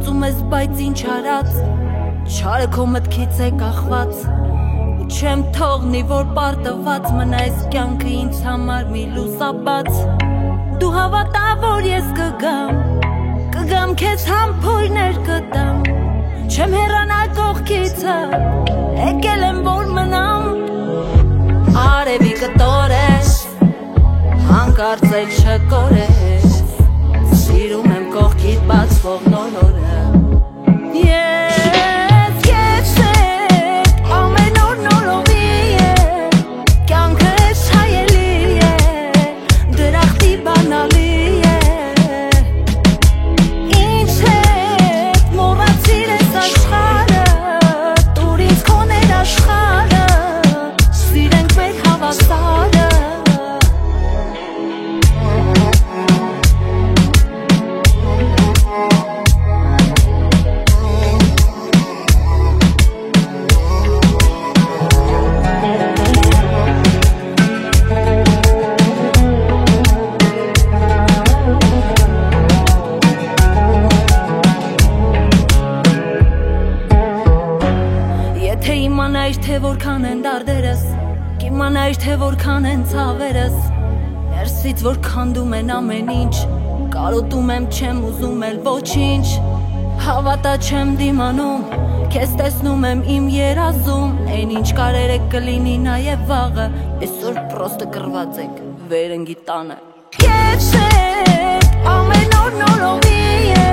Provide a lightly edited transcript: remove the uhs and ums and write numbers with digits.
Մտածում ես բայց ինչ արած, չարը քո մտքից է կախված, ու չեմ թողնի որ պարտված մնա այս կյանքը ինձ համար մի լուսաբաց։ Դու հավատա որ ես կգամ քեզ համբույրներ կտամ, չեմ հեռանալ կողքիցը, եկել եմ որ մնամ։ Արևի կտորես, հանկարծ էլ չկորես, սիրում եմ կողքիդ բացվող նոր օրը։ Ես հետ ամեն օր նորովի է, կյանքը ես հայելի է, դրախտի բանալի է, ինչ հետ մոռացիր ես աշխարհը, տուր ինձ քո ներաշխարհը, սիրենք մեր հավասարը։ Եթե իմանայիր թե որքան են դարդերս, կիմանայիր թե որքան են ցավերս, ներսից որ քանդում են ամեն ինչ, կարոտում եմ չեմ ուզում էլ ոչինչ, հավատա չեմ դիմանում, քեզ տեսնում եմ իմ երազում, այն ինչ կարերեք կլինի նաև վաղը, այսօր պրոստը կռված եք վերընկի տանը։ Ես ամեն օր նորովի է,